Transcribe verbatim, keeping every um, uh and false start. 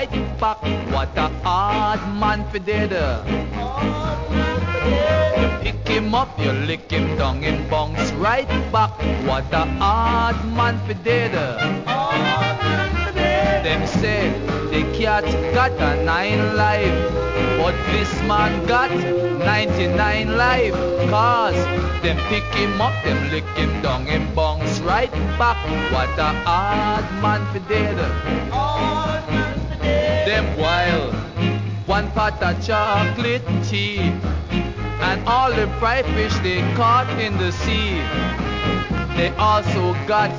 right back. What a hard man for dead. Pick him up, you lick him down, him bounce right back. What a hard man for dead. Them say the cat got a nine life, but this man got ninety-nine life. Cause them pick him up, them lick him down, him bounce right back. What a hard man for dead. Them wild, one pot of chocolate tea, and all the fried fish they caught in the sea. They also got